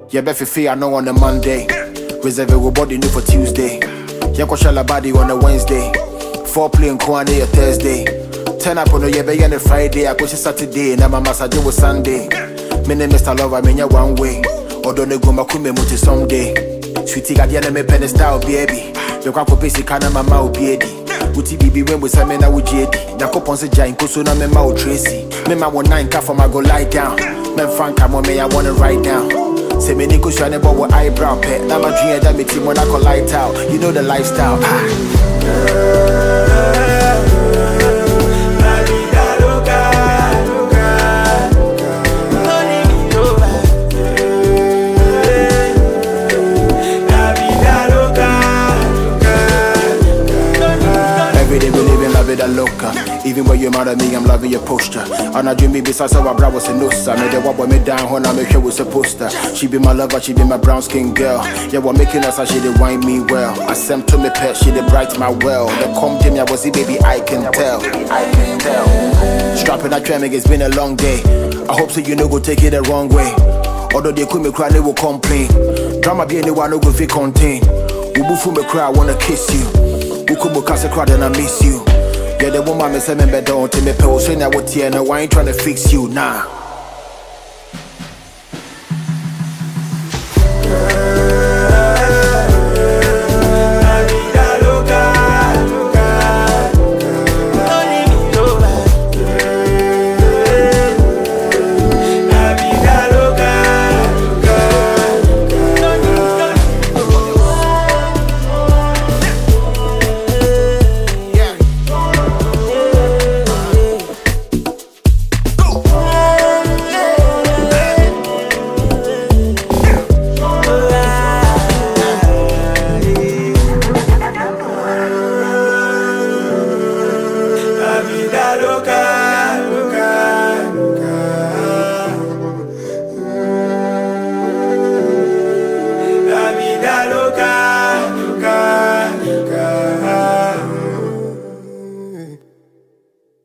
Yeah, Befi I know on a Monday. Reserve your body new for Tuesday. Yeah, Koshala body on a Wednesday. 4 and Kwane a Thursday. 10 up on the Yebe on a Friday. I go to Saturday. Now my massage was Sunday. Me name Mr. Lover, me one way. Or don't go makume muti someday. Sweetie got the enemy pen style, baby. The crap of basic kind of my mouth, baby. Uti bibi when we say me na ujedi. Na kopon se jain koso na me mouth Tracy. Me ma 19 ka for my go lie down. Men Frank come on me I wanna write down. Say me niko shine but with eyebrow pet. Now my dream that me team when I call light out. You know the lifestyle. Every day we living la vida loca. Even when you're mad at me, I'm loving your posture. And I dream me besides our brow was a nosa. Made the walk me down when I make sure was a poster. She be my lover, she be my brown skin girl. Yeah, what making us she did wine me well. I sent to me pet, she did bright my well. The come to me, I was the baby, I can tell. I can tell. Strapping that treming, it's been a long day. I hope so you know go take it the wrong way. Although they could me cry, they will complain. Drama be anyone who go fit contain. Ubu me cry, I wanna kiss you. Ukumu kase crowd and I miss you. Yeah, the woman me say me better on to me pay. So now what here, no, I ain't tryna fix you, nah.